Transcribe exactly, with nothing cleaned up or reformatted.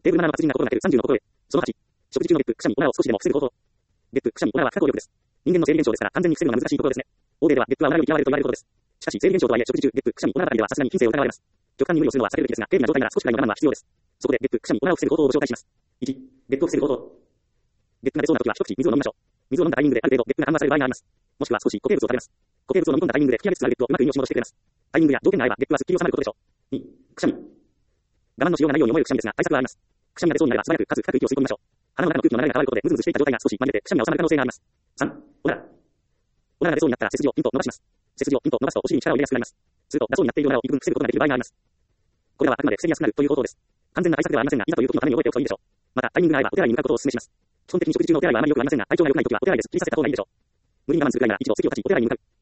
テーブルななの活字になことが出るさんじゅうのことへ。そのはち、食事中のゲップ、くしゃみ、オナを少しでも防ぐ方法。ゲップ、くしゃみ、オナは不可抗力です。人間の生理現象ですから完全に防ぐのが難しいところですね。欧米ではゲップはオナに嫌われると言われることです。しかし生理現象とはいえ食事中、ゲップ、くしゃみ、オナあたりではさすがに禁制を疑われます。極端に無理をするのは避けるべきですが、軽微な状態なら少しくらいの我慢は必要です。そこでゲップ、くしゃみ、オナを防ぐ方法をご紹介します。いち、ゲップを防ぐ方法。ゲップが出そうな時は一口水を飲みましょう。水を飲んだタイミングである程度ゲップが緩和される場合があります。もしくは少し固形物を食べます。固形物を飲み込んだタイミングで吹き上げつつあるゲップをうまく飲み戻してくれます。タイミングや条件が合えばゲップはすっきり収まることでしょう。に、くしゃみ。我慢のしようがないように思えるくしゃみですが対策はあります。くしゃみが出そうになれば素早くかつ深く息を吸い込みましょう。鼻の中の空気の流れが変わることでムズムズしていた状態が少し紛れてくしゃみが収まる可能性があります。さん、オナラ。オナラが出そうになったら背筋をピンと伸ばします。背筋をピンと伸ばすとお尻に力を入れやすくなります。すると出そうになっているオナラを幾分防ぐことができる場合があります。これらはあくまで防ぎやすくなるという方法です。完全な対策ではありませんが、いざという時のために覚えておくといいでしょう。またタイミングが合えばお手洗いに向かうことをお勧めします。基本的に食事中のお手洗いはあまり良くありませんが、体調が良くない時はお手洗いでスッキリさせた方がいいでしょう。無理に我慢するくらいなら一度席を立ちお手洗いに向かう。